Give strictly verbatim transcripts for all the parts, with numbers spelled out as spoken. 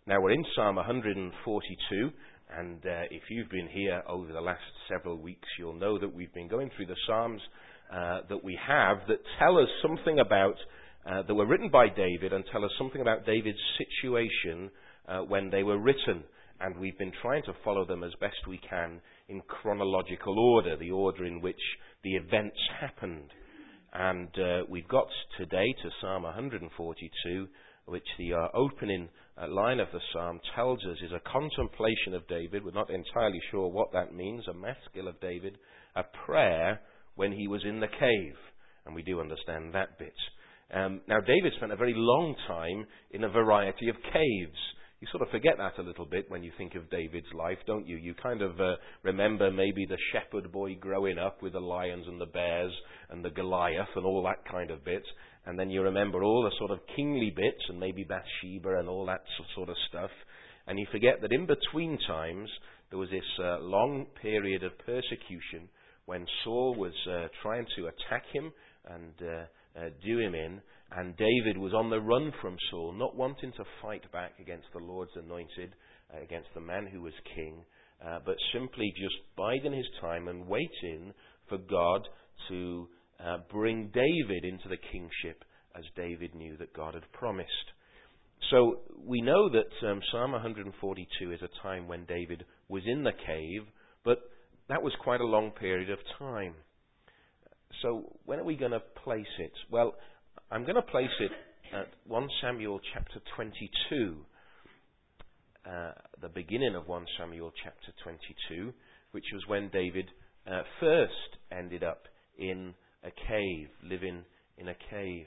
Now, we're in Psalm one forty-two, and uh, if you've been here over the last several weeks, you'll know that we've been going through the Psalms uh, that we have that tell us something about, uh, that were written by David and tell us something about David's situation uh, when they were written. And we've been trying to follow them as best we can in chronological order, the order in which the events happened. And uh, we've got today to Psalm one forty-two, which the uh, opening uh, line of the psalm tells us is a contemplation of David. We're not entirely sure what that means. A maskil of David, a prayer when he was in the cave. And we do understand that bit. Um, now, David spent a very long time in a variety of caves. You sort of forget that a little bit when you think of David's life, don't you? You kind of uh, remember maybe the shepherd boy growing up with the lions and the bears and the Goliath and all that kind of bit. And then you remember all the sort of kingly bits and maybe Bathsheba and all that sort of stuff. And you forget that in between times there was this uh, long period of persecution when Saul was uh, trying to attack him and uh, uh, do him in. And David was on the run from Saul, not wanting to fight back against the Lord's anointed, uh, against the man who was king, uh, but simply just biding his time and waiting for God to uh, bring David into the kingship as David knew that God had promised. So we know that um, Psalm one forty-two is a time when David was in the cave, but that was quite a long period of time. So when are we going to place it? Well, I'm going to place it at First Samuel chapter twenty-two, uh, the beginning of First Samuel chapter twenty-two, which was when David uh, first ended up in a cave, living in a cave.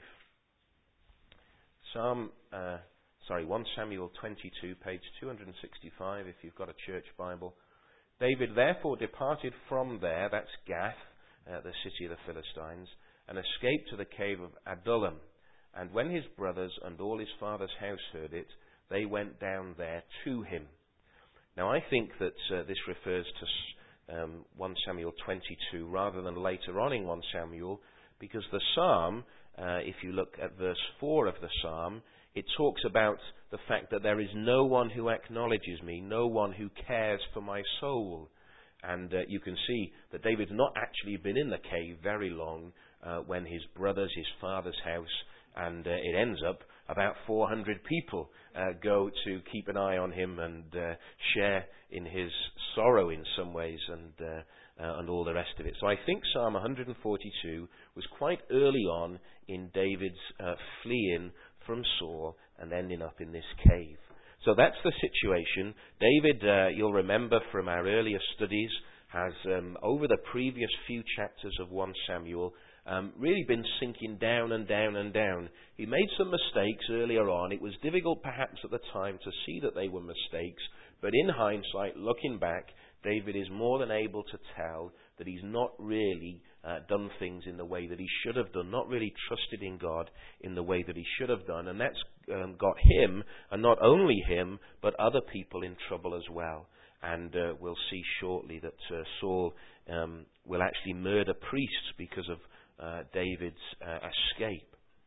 Psalm, uh, sorry, First Samuel twenty-two, page two sixty-five, if you've got a church Bible. David therefore departed from there, that's Gath, uh, the city of the Philistines, and escaped to the cave of Adullam. And when his brothers and all his father's house heard it, they went down there to him. Now I think that uh, this refers to um, First Samuel twenty-two rather than later on in First Samuel, because the psalm, uh, if you look at verse four of the psalm, it talks about the fact that there is no one who acknowledges me, no one who cares for my soul. And uh, you can see that David's not actually been in the cave very long uh, when his brothers, his father's house, and uh, it ends up about four hundred people uh, go to keep an eye on him and uh, share in his sorrow in some ways and uh, uh, and all the rest of it. So I think Psalm one forty-two was quite early on in David's uh, fleeing from Saul and ending up in this cave. So that's the situation. David, uh, you'll remember from our earlier studies, has um, over the previous few chapters of First Samuel um, really been sinking down and down and down. He made some mistakes earlier on. It was difficult perhaps at the time to see that they were mistakes, but in hindsight, looking back, David is more than able to tell that he's not really uh, done things in the way that he should have done, not really trusted in God in the way that he should have done. And that's um, got him, and not only him, but other people in trouble as well. And uh, we'll see shortly that uh, Saul um, will actually murder priests because of uh, David's uh, escape.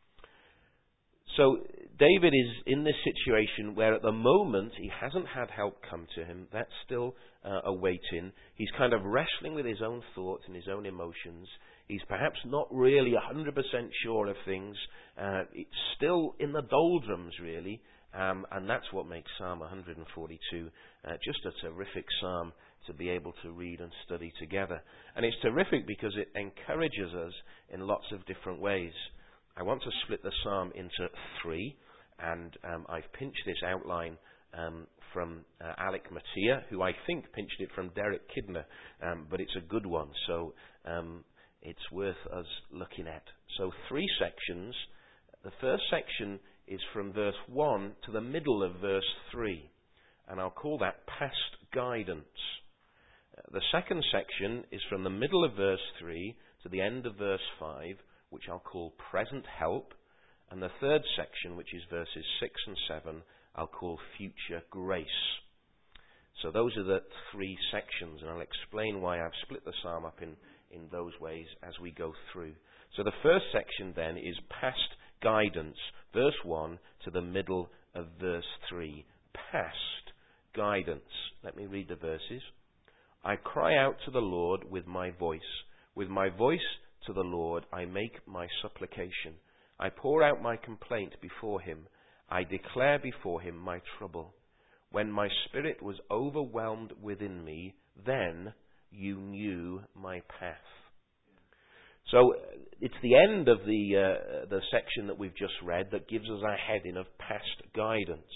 So David is in this situation where at the moment he hasn't had help come to him. That's still uh, awaiting. He's kind of wrestling with his own thoughts and his own emotions. He's perhaps not really one hundred percent sure of things. Uh, it's still in the doldrums, really. Um, and that's what makes Psalm one forty-two uh, just a terrific psalm to be able to read and study together. And it's terrific because it encourages us in lots of different ways. I want to split the psalm into three, and um, I've pinched this outline um, from uh, Alec Mattia, who I think pinched it from Derek Kidner, um, but it's a good one, so um, it's worth us looking at. So three sections. The first section is from verse one to the middle of verse three, and I'll call that past guidance. Uh, the second section is from the middle of verse three to the end of verse five, which I'll call present help, and the third section, which is verses six and seven, I'll call future grace. So those are the three sections, and I'll explain why I've split the psalm up in, in those ways as we go through. So the first section then is past guidance, verse one to the middle of verse three, past guidance. Let me read the verses. I cry out to the Lord with my voice. With my voice to the Lord I make my supplication. I pour out my complaint before him. I declare before him my trouble. When my spirit was overwhelmed within me, then you knew my path. So it's the end of the uh, the section that we've just read that gives us our heading of past guidance.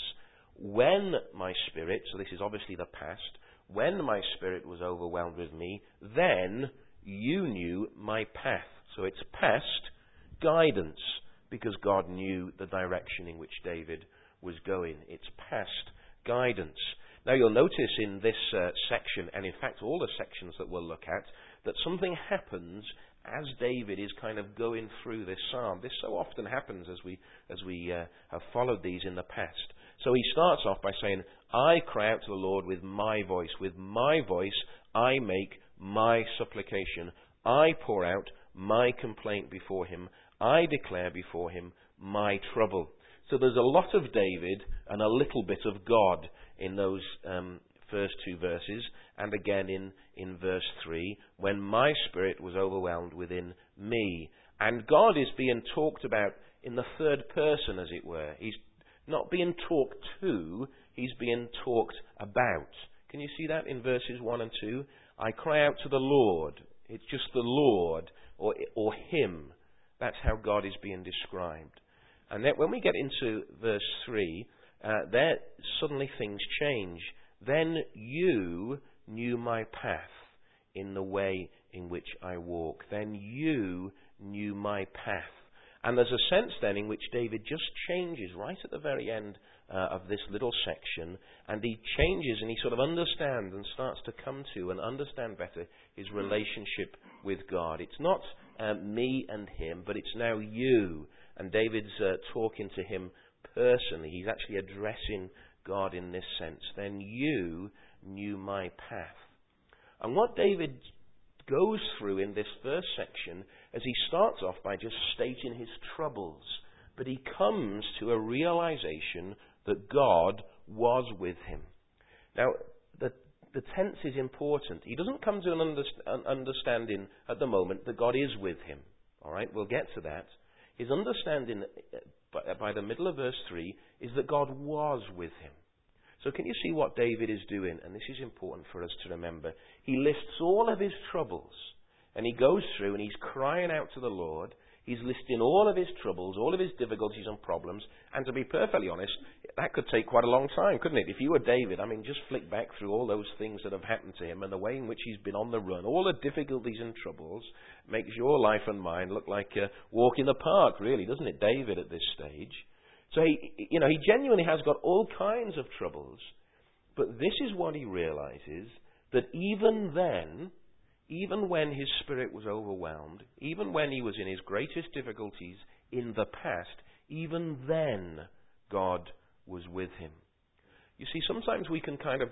When my spirit, so this is obviously the past, when my spirit was overwhelmed with me, then you knew my path. So it's past guidance because God knew the direction in which David was going. It's past guidance. Now you'll notice in this uh, section, and in fact all the sections that we'll look at, that something happens as David is kind of going through this psalm. This so often happens as we as we uh, have followed these in the past. So he starts off by saying, I cry out to the Lord with my voice. With my voice I make my supplication. I pour out my complaint before him. I declare before him my trouble. So there's a lot of David and a little bit of God in those um, first two verses, and again in, in verse three, when my spirit was overwhelmed within me. And God is being talked about in the third person, as it were. He's not being talked to, he's being talked about. Can you see that in verses one and two? I cry out to the Lord. It's just the Lord, or, or him. That's how God is being described. And then when we get into verse three, uh, there suddenly things change. Then you knew my path in the way in which I walk. Then you knew my path. And there's a sense then in which David just changes right at the very end uh, of this little section, and he changes and he sort of understands and starts to come to and understand better his relationship with God. It's not uh, me and him, but it's now you. And David's uh, talking to him personally. He's actually addressing God in this sense. Then you knew my path. And what David goes through in this first section, as he starts off by just stating his troubles, but he comes to a realization that God was with him. Now, the, the tense is important. He doesn't come to an, underst- an understanding at the moment that God is with him. All right, we'll get to that. His understanding by, by the middle of verse three is that God was with him. So can you see what David is doing? And this is important for us to remember. He lists all of his troubles, and he goes through and he's crying out to the Lord. He's listing all of his troubles, all of his difficulties and problems. And to be perfectly honest, that could take quite a long time, couldn't it? If you were David, I mean, just flick back through all those things that have happened to him and the way in which he's been on the run. All the difficulties and troubles makes your life and mine look like a walk in the park, really, doesn't it, David, at this stage? So, he, you know, he genuinely has got all kinds of troubles. But this is what he realizes, that even then, even when his spirit was overwhelmed, even when he was in his greatest difficulties in the past, even then God was with him. You see, sometimes we can kind of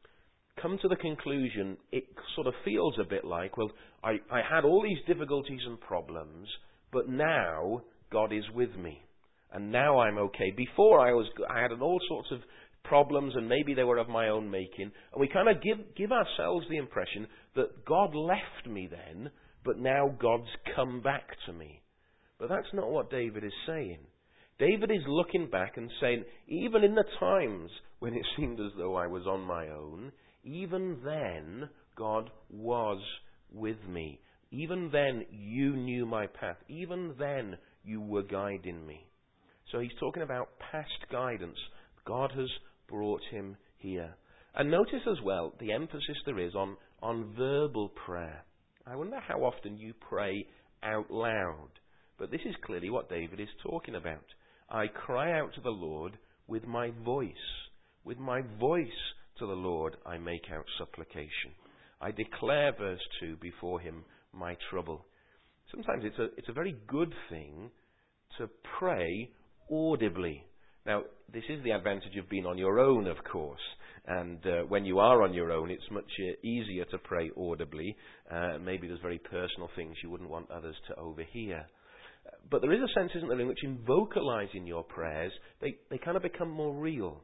come to the conclusion, it sort of feels a bit like, well, I, I had all these difficulties and problems, but now God is with me. And now I'm okay. Before I was, I had all sorts of problems, and maybe they were of my own making. And we kind of give, give ourselves the impression that God left me then, but now God's come back to me. But that's not what David is saying. David is looking back and saying, even in the times when it seemed as though I was on my own, even then God was with me. Even then you knew my path. Even then you were guiding me. So he's talking about past guidance. God has brought him here. And notice as well the emphasis there is on, on verbal prayer. I wonder how often you pray out loud. But this is clearly what David is talking about. I cry out to the Lord with my voice. With my voice to the Lord I make out supplication. I declare, verse two, before him my trouble. Sometimes it's a, it's a very good thing to pray audibly. Now, this is the advantage of being on your own, of course. And uh, when you are on your own, it's much uh, easier to pray audibly. Uh, maybe there's very personal things you wouldn't want others to overhear. But there is a sense, isn't there, in which in vocalizing your prayers, they, they kind of become more real.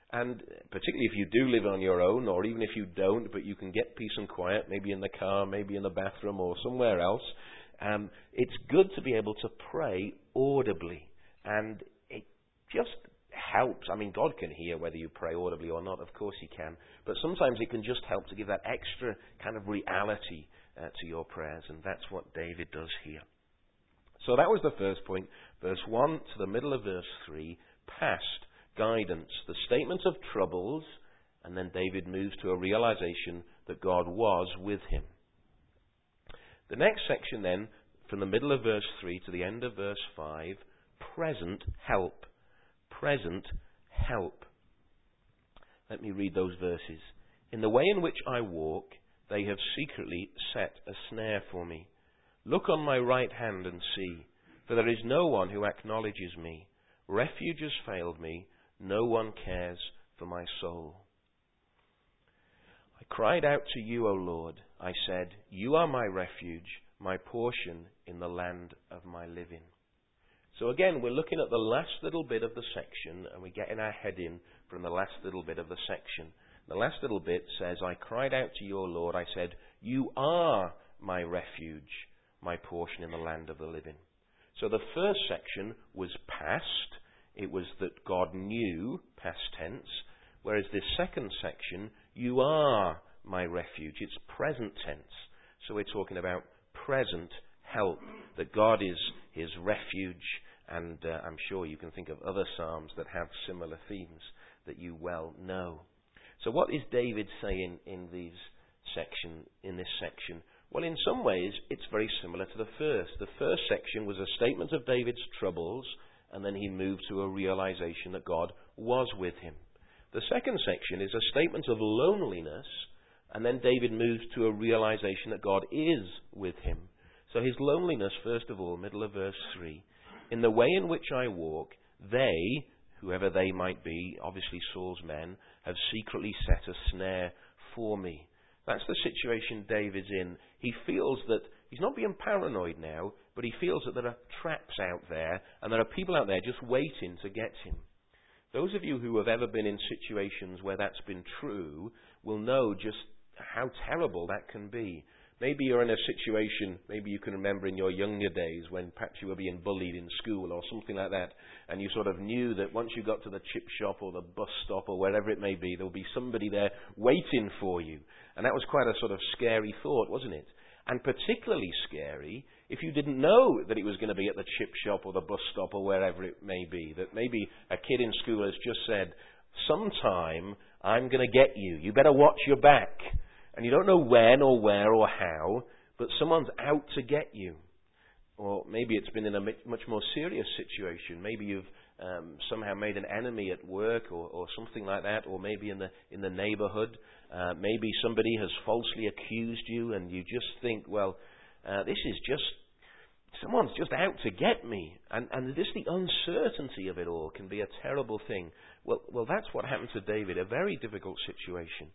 And particularly if you do live on your own, or even if you don't, but you can get peace and quiet, maybe in the car, maybe in the bathroom or somewhere else, um, it's good to be able to pray audibly. And it just helps. I mean, God can hear whether you pray audibly or not. Of course he can. But sometimes it can just help to give that extra kind of reality uh, to your prayers. And that's what David does here. So that was the first point. Verse one to the middle of verse three, past guidance, the statement of troubles, and then David moves to a realization that God was with him. The next section then, from the middle of verse three to the end of verse five, present help. Present help. Let me read those verses. In the way in which I walk, they have secretly set a snare for me. Look on my right hand and see, for there is no one who acknowledges me. Refuge has failed me. No one cares for my soul. I cried out to you, O Lord. I said, you are my refuge, my portion in the land of my living. So again, we're looking at the last little bit of the section, and we're getting our head in from the last little bit of the section. The last little bit says, I cried out to you, O Lord. I said, you are my refuge, my portion in the land of the living. So the first section was past. It was that God knew, past tense. Whereas this second section, you are my refuge. It's present tense. So we're talking about present help, that God is his refuge. And uh, I'm sure you can think of other psalms that have similar themes that you well know. So what is David saying in these section, in this section? Well, in some ways, it's very similar to the first. The first section was a statement of David's troubles, and then he moved to a realization that God was with him. The second section is a statement of loneliness, and then David moves to a realization that God is with him. So his loneliness, first of all, middle of verse three. In the way in which I walk, they, whoever they might be, obviously Saul's men, have secretly set a snare for me. That's the situation David's in. He feels that he's not being paranoid now, but he feels that there are traps out there, and there are people out there just waiting to get him. Those of you who have ever been in situations where that's been true will know just how terrible that can be. Maybe you're in a situation, maybe you can remember in your younger days when perhaps you were being bullied in school or something like that, and you sort of knew that once you got to the chip shop or the bus stop or wherever it may be, there would be somebody there waiting for you. And that was quite a sort of scary thought, wasn't it? And particularly scary if you didn't know that it was going to be at the chip shop or the bus stop or wherever it may be. That maybe a kid in school has just said, sometime I'm going to get you. You better watch your back. And you don't know when or where or how, but someone's out to get you. Or maybe it's been in a much more serious situation. Maybe you've um, somehow made an enemy at work or, or something like that, or maybe in the in the neighborhood. Uh, maybe somebody has falsely accused you and you just think, well, uh, this is just, someone's just out to get me. And, and just the uncertainty of it all can be a terrible thing. Well, well, that's what happened to David, a very difficult situation.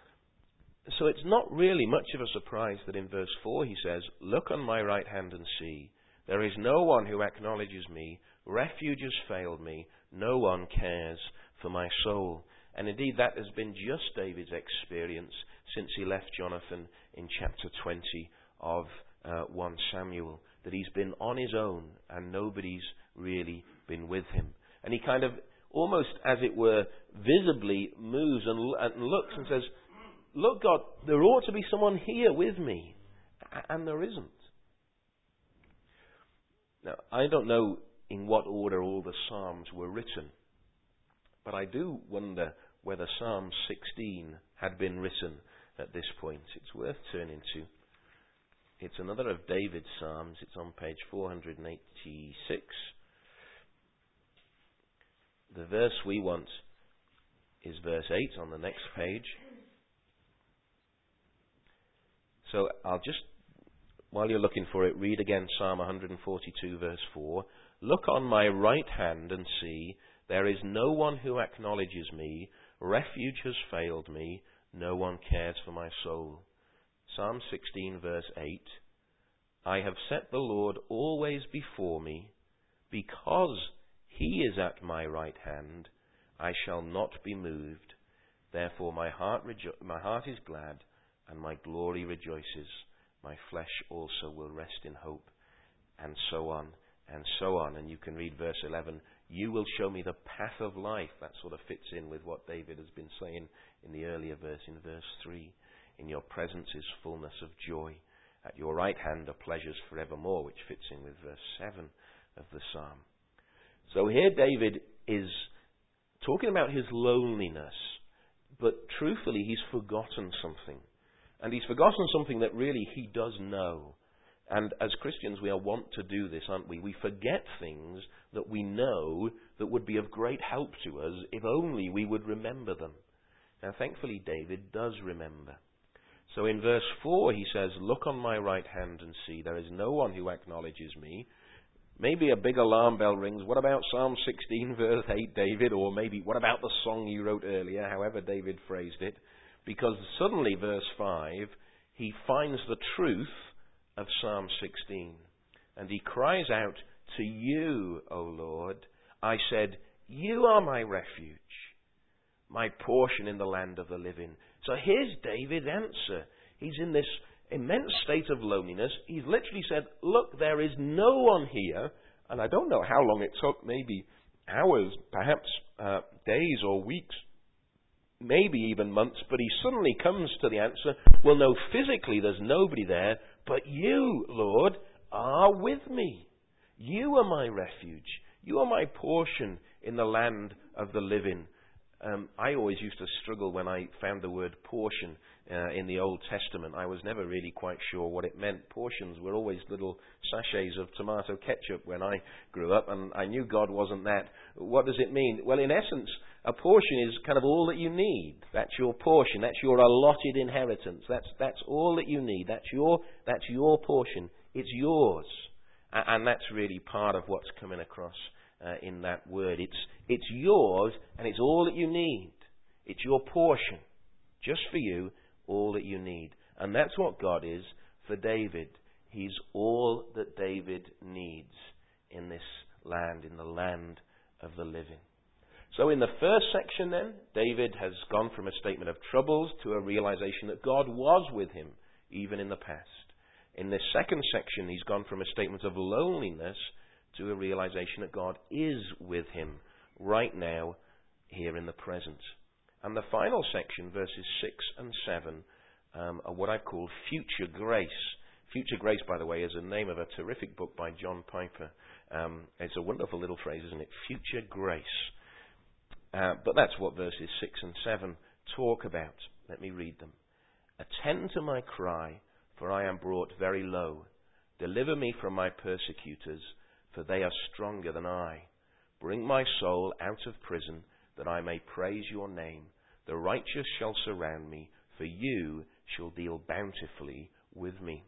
So it's not really much of a surprise that in verse four he says, look on my right hand and see. There is no one who acknowledges me. Refuge has failed me. No one cares for my soul. And indeed that has been just David's experience since he left Jonathan in chapter twenty of uh, First Samuel. That he's been on his own and nobody's really been with him. And he kind of almost, as it were, visibly moves and, and looks and says, look, God, there ought to be someone here with me. And there isn't. Now, I don't know in what order all the Psalms were written, but I do wonder whether Psalm sixteen had been written at this point. It's worth turning to. It's another of David's Psalms. It's on page four hundred eighty-six. The verse we want is verse eight on the next page. So I'll just, while you're looking for it, read again Psalm one forty-two, verse four. Look on my right hand and see, there is no one who acknowledges me. Refuge has failed me. No one cares for my soul. Psalm sixteen, verse eight. I have set the Lord always before me. Because he is at my right hand, I shall not be moved. Therefore my heart rejo- my heart is glad, and my glory rejoices. My flesh also will rest in hope. And so on, and so on. And you can read verse eleven. You will show me the path of life. That sort of fits in with what David has been saying in the earlier verse, in verse three. In your presence is fullness of joy. At your right hand are pleasures forevermore, which fits in with verse seven of the psalm. So here David is talking about his loneliness, but truthfully he's forgotten something. And he's forgotten something that really he does know. And as Christians we are wont to do this, aren't we? We forget things that we know that would be of great help to us if only we would remember them. Now thankfully David does remember. So in verse four he says, look on my right hand and see, there is no one who acknowledges me. Maybe a big alarm bell rings. What about Psalm sixteen verse eight, David? Or maybe what about the song you wrote earlier, however David phrased it? Because suddenly, verse five, he finds the truth of Psalm sixteen. And he cries out, to you, O Lord, I said, you are my refuge, my portion in the land of the living. So here's David's answer. He's in this immense state of loneliness. He's literally said, look, there is no one here. And I don't know how long it took, maybe hours, perhaps uh, days or weeks, maybe even months. But he suddenly comes to the answer, well, no, physically there's nobody there, but you, Lord, are with me. You are my refuge. You are my portion in the land of the living. Um, I always used to struggle when I found the word portion uh, in the Old Testament. I was never really quite sure what it meant. Portions were always little sachets of tomato ketchup when I grew up, and I knew God wasn't that. What does it mean? Well, in essence, a portion is kind of all that you need. That's your portion. That's your allotted inheritance. That's that's all that you need. That's your that's your portion. It's yours, and, and that's really part of what's coming across Uh, in that word. It's it's yours, and it's all that you need. It's your portion, just for you, all that you need. And that's what God is for David. He's all that David needs in this land, in the land of the living. So in the first section then, David has gone from a statement of troubles to a realization that God was with him, even in the past. In this second section, he's gone from a statement of loneliness to a realization that God is with him right now, here in the present. And the final section, verses six and seven, um, are what I call future grace. Future grace, by the way, is the name of a terrific book by John Piper. Um, it's a wonderful little phrase, isn't it? Future grace. Uh, but that's what verses six and seven talk about. Let me read them. Attend to my cry, for I am brought very low. Deliver me from my persecutors, for they are stronger than I. Bring my soul out of prison, that I may praise your name. The righteous shall surround me, for you shall deal bountifully with me.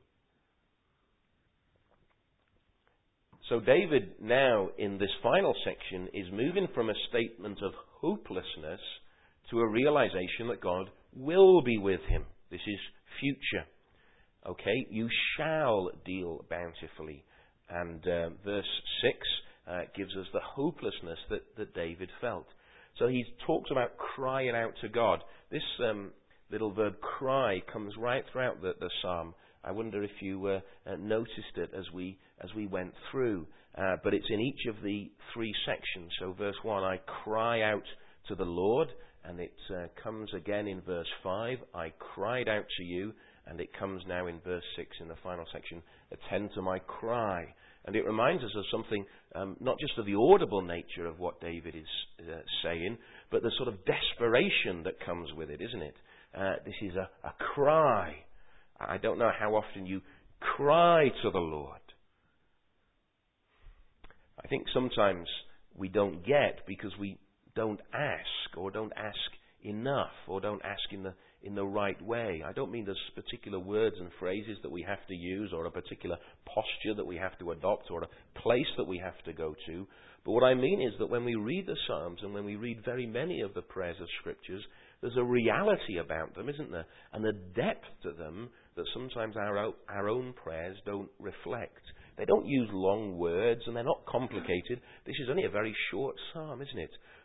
So David now, in this final section, is moving from a statement of hopelessness to a realization that God will be with him. This is future. Okay, you shall deal bountifully. And uh, verse six uh, gives us the hopelessness that, that David felt. So he talks about crying out to God. This um, little verb cry comes right throughout the, the psalm. I wonder if you uh, uh, noticed it as we as we went through. Uh, but it's in each of the three sections. So verse one, I cry out to the Lord. And it uh, comes again in verse five, I cried out to you. And it comes now in verse six in the final section, attend to my cry. And it reminds us of something, um, not just of the audible nature of what David is uh, saying, but the sort of desperation that comes with it, isn't it? Uh, this is a, a cry. I don't know how often you cry to the Lord. I think sometimes we don't get because we don't ask, or don't ask enough, or don't ask in the in the right way. I don't mean there's particular words and phrases that we have to use, or a particular posture that we have to adopt, or a place that we have to go to. But what I mean is that when we read the Psalms, and when we read very many of the prayers of Scriptures, there's a reality about them, isn't there? And a depth to them that sometimes our, our own prayers don't reflect. They don't use long words, and they're not complicated. This is only a very short psalm, isn't it?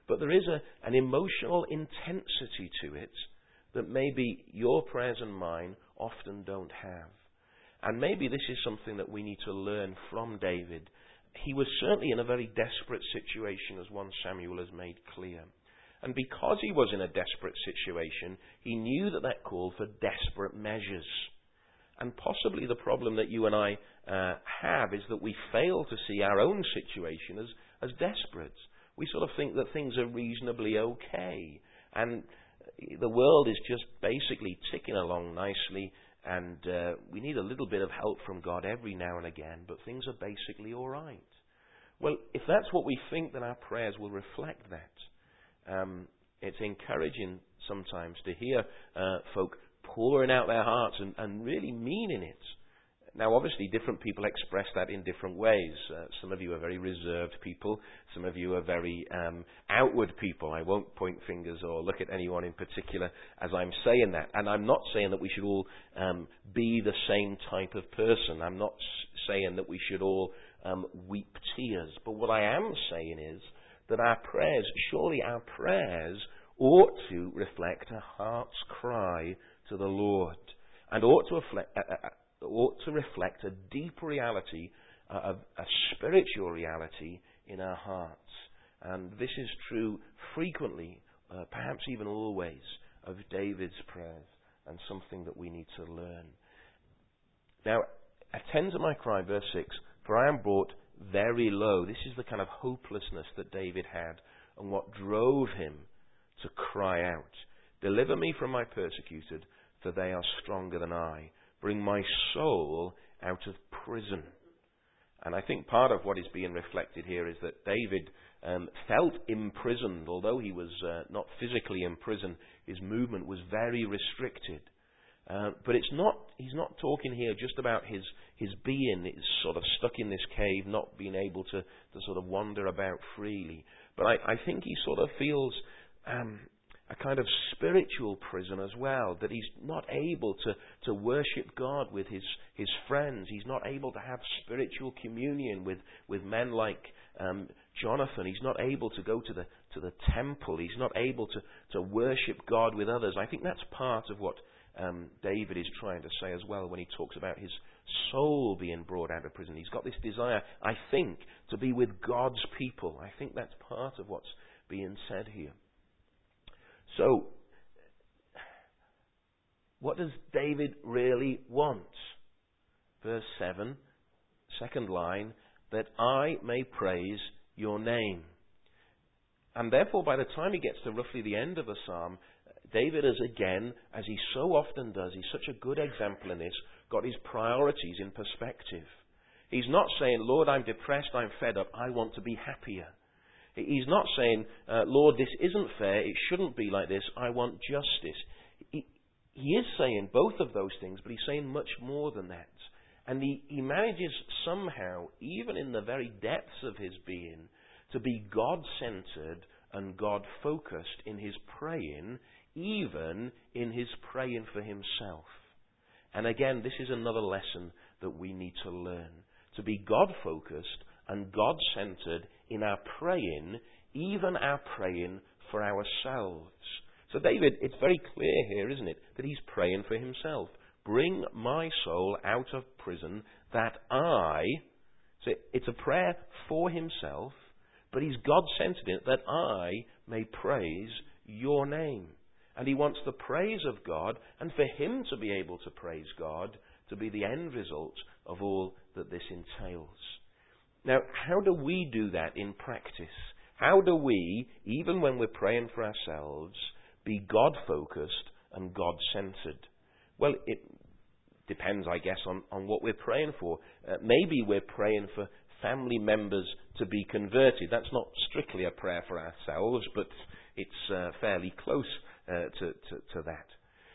But there is a, an emotional intensity to it that maybe your prayers and mine often don't have. And maybe this is something that we need to learn from David. He was certainly in a very desperate situation, as First Samuel has made clear. And because he was in a desperate situation, he knew that that called for desperate measures. And possibly the problem that you and I uh, have is that we fail to see our own situation as, as desperate. We sort of think that things are reasonably okay. And the world is just basically ticking along nicely. And uh, we need a little bit of help from God every now and again, but things are basically all right. Well, if that's what we think, then our prayers will reflect that. Um, it's encouraging sometimes to hear uh, folk pouring out their hearts and, and really meaning it. Now, obviously, different people express that in different ways. Uh, some of you are very reserved people. Some of you are very um, outward people. I won't point fingers or look at anyone in particular as I'm saying that. And I'm not saying that we should all um, be the same type of person. I'm not s- saying that we should all um, weep tears. But what I am saying is that our prayers, surely our prayers, ought to reflect a heart's cry to the Lord, and ought to reflect, uh, uh, ought to reflect a deep reality, uh, a, a spiritual reality in our hearts. And this is true frequently, uh, perhaps even always, of David's prayers, and something that we need to learn. Now, attend to my cry, verse six, for I am brought very low. This is the kind of hopelessness that David had, and what drove him to cry out. Deliver me from my persecuted, for they are stronger than I. Bring my soul out of prison. And I think part of what is being reflected here is that David um, felt imprisoned. Although he was uh, not physically imprisoned, his movement was very restricted. Uh, but it's not. He's not talking here just about his his being is sort of stuck in this cave, not being able to, to sort of wander about freely. But I, I think he sort of feels um, a kind of spiritual prison as well, that he's not able to, to worship God with his, his friends. He's not able to have spiritual communion with, with men like um, Jonathan. He's not able to go to the to the temple. He's not able to, to worship God with others. I think that's part of what um, David is trying to say as well when he talks about his soul being brought out of prison. He's got this desire, I think, to be with God's people. I think that's part of what's being said here. So, what does David really want? Verse seven, second line, that I may praise your name. And therefore, by the time he gets to roughly the end of the psalm, David has again, as he so often does, he's such a good example in this, got his priorities in perspective. He's not saying, Lord, I'm depressed, I'm fed up, I want to be happier. He's not saying, uh, Lord, this isn't fair, it shouldn't be like this, I want justice. He, he is saying both of those things, but he's saying much more than that. And he, he manages somehow, even in the very depths of his being, to be God-centered and God-focused in his praying, even in his praying for himself. And again, this is another lesson that we need to learn. To be God-focused and God-centered in our praying, even our praying for ourselves. So David, it's very clear here, isn't it, that he's praying for himself. Bring my soul out of prison that I... So it's a prayer for himself, but he's God-centered in it, that I may praise your name. And he wants the praise of God, and for him to be able to praise God, to be the end result of all that this entails. Now, how do we do that in practice? How do we, even when we're praying for ourselves, be God-focused and God-centered? Well, it depends, I guess, on, on what we're praying for. Uh, maybe we're praying for family members to be converted. That's not strictly a prayer for ourselves, but it's uh, fairly close uh, to, to, to that.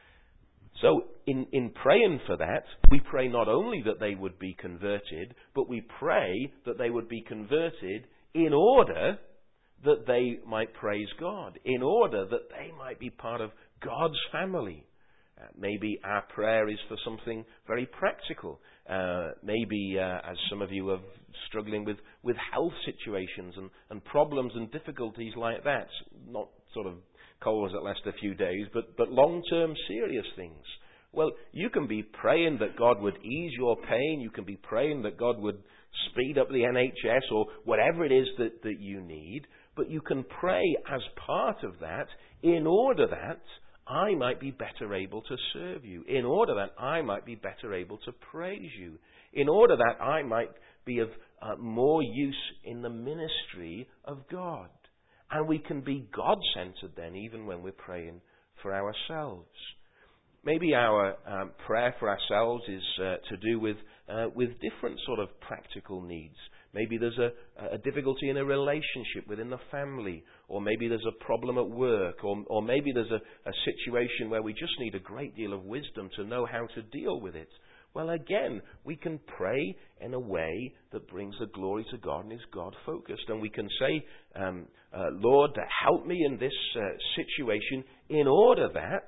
So in, in praying for that, we pray not only that they would be converted, but we pray that they would be converted in order that they might praise God, in order that they might be part of God's family. Uh, maybe our prayer is for something very practical. Uh, maybe, uh, as some of you are struggling with, with health situations and, and problems and difficulties like that. Not sort of colds that last a few days, but, but long-term serious things. Well, you can be praying that God would ease your pain. You can be praying that God would speed up the N H S or whatever it is that, that you need. But you can pray as part of that in order that I might be better able to serve you, in order that I might be better able to praise you, in order that I might be of uh, more use in the ministry of God. And we can be God-centered then, even when we're praying for ourselves. Maybe our um, prayer for ourselves is uh, to do with uh, with different sort of practical needs. Maybe there's a, a difficulty in a relationship within the family, or maybe there's a problem at work, or, or maybe there's a, a situation where we just need a great deal of wisdom to know how to deal with it. Well, again, we can pray in a way that brings the glory to God and is God-focused. And we can say, um, uh, Lord, help me in this uh, situation in order that,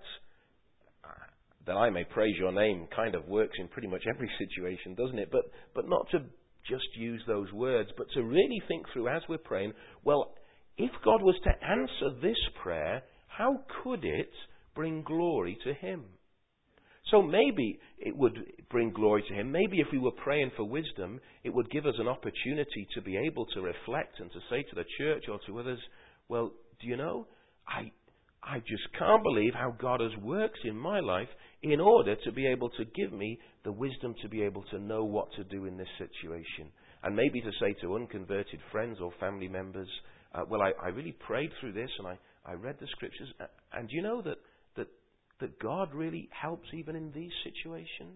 uh, that I may praise your name kind of works in pretty much every situation, doesn't it? But, but not to just use those words, but to really think through as we're praying, well, if God was to answer this prayer, how could it bring glory to him? So maybe it would bring glory to him. Maybe if we were praying for wisdom, it would give us an opportunity to be able to reflect and to say to the church or to others, well, do you know, I I just can't believe how God has worked in my life in order to be able to give me the wisdom to be able to know what to do in this situation. And maybe to say to unconverted friends or family members, uh, well, I, I really prayed through this and I, I read the scriptures. And you know that, that, that God really helps even in these situations?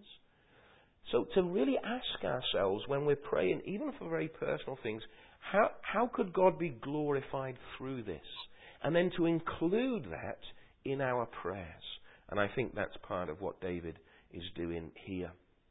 So to really ask ourselves when we're praying, even for very personal things, how, how could God be glorified through this? And then to include that in our prayers. And I think that's part of what David is doing here.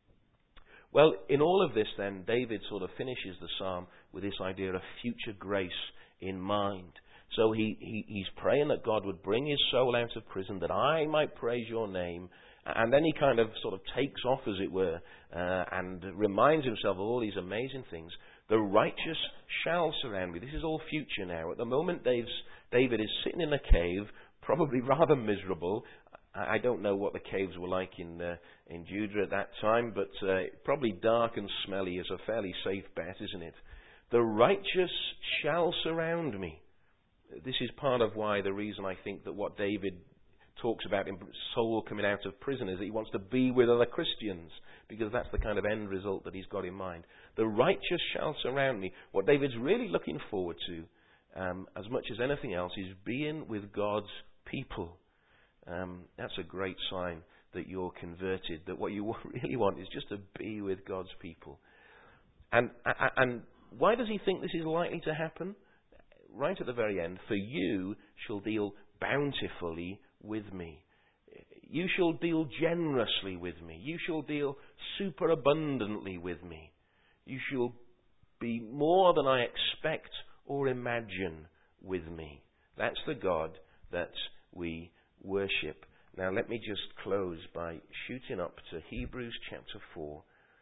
Well, in all of this then, David sort of finishes the psalm with this idea of future grace in mind. So he, he, he's praying that God would bring his soul out of prison, that I might praise your name. And then he kind of sort of takes off, as it were, uh, and reminds himself of all these amazing things. The righteous shall surround me. This is all future now. At the moment, Dave's, David is sitting in a cave, probably rather miserable. I don't know what the caves were like in uh, in Judah at that time, but uh, probably dark and smelly is a fairly safe bet, isn't it? The righteous shall surround me. This is part of why the reason I think that what David talks about in soul coming out of prison is that he wants to be with other Christians, because that's the kind of end result that he's got in mind. The righteous shall surround me. What David's really looking forward to, um, as much as anything else, is being with God's people. Um, that's a great sign that you're converted, that what you really want is just to be with God's people. And, and why does he think this is likely to happen? Right at the very end, for you shall deal bountifully with me. You shall deal generously with me. You shall deal superabundantly with me. You shall be more than I expect or imagine with me. That's the God that we worship. Now let me just close by shooting up to Hebrews chapter four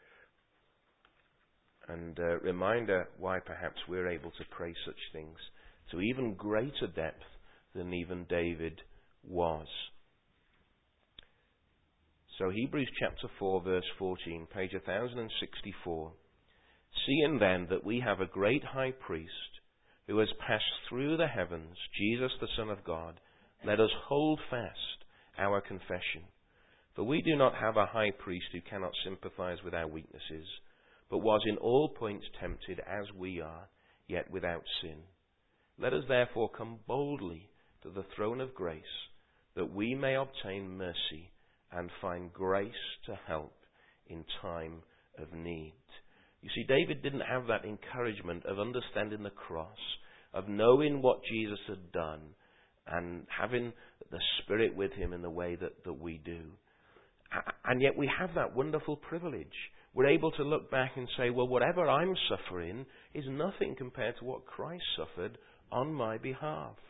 and a reminder why perhaps we're able to pray such things to even greater depth than even David was. So Hebrews chapter four verse fourteen, page one thousand sixty-four. Seeing then that we have a great high priest who has passed through the heavens, Jesus the Son of God, let us hold fast our confession. For we do not have a high priest who cannot sympathize with our weaknesses, but was in all points tempted as we are, yet without sin. Let us therefore come boldly to the throne of grace, that we may obtain mercy and find grace to help in time of need. You see, David didn't have that encouragement of understanding the cross, of knowing what Jesus had done, and having the Spirit with him in the way that, that we do. And yet we have that wonderful privilege. We're able to look back and say, well, whatever I'm suffering is nothing compared to what Christ suffered on my behalf.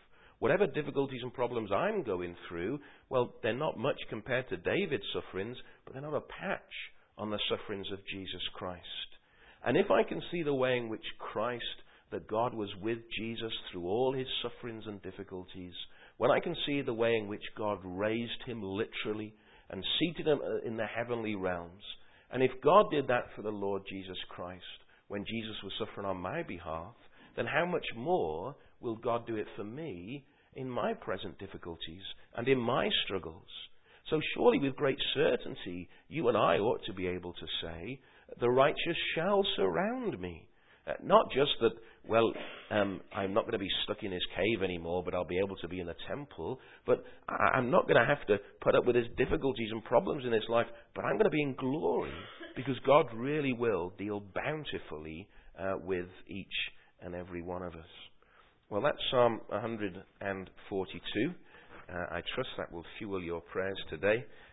whatever difficulties and problems I'm going through, well, they're not much compared to David's sufferings, but they're not a patch on the sufferings of Jesus Christ. And if I can see the way in which Christ, that God was with Jesus through all his sufferings and difficulties, when I can see the way in which God raised him literally and seated him in the heavenly realms, and if God did that for the Lord Jesus Christ when Jesus was suffering on my behalf, then how much more will God do it for me in my present difficulties and in my struggles? So surely with great certainty, you and I ought to be able to say, the righteous shall surround me. Uh, not just that, well, um, I'm not going to be stuck in his cave anymore, but I'll be able to be in the temple. But I- I'm not going to have to put up with his difficulties and problems in this life, but I'm going to be in glory because God really will deal bountifully uh, with each and every one of us. Well, that's Psalm one hundred forty-two. Uh, I trust that will fuel your prayers today.